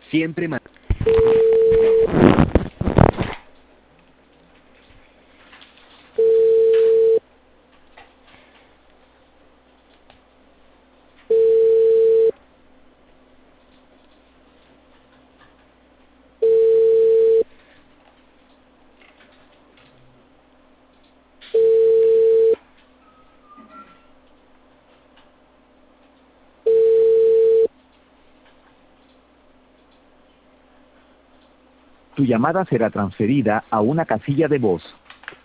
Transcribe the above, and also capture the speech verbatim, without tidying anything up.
Siempre más. Tu llamada será transferida a una casilla de voz.